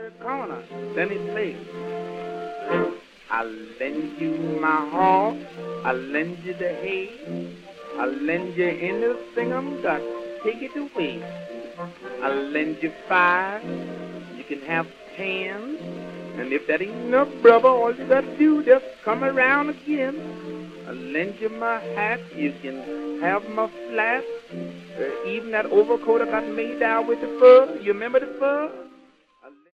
the corner. Then he plays. I'll lend you my horse, I'll lend you the hay, I'll lend you anything I'm got, take it away. I'll lend you 5, you can have 10, and if that ain't enough, brother, all you gotta do, just come around again. I'll lend you my hat, you can have my flat, even that overcoat I got made out with the fur, you remember the fur?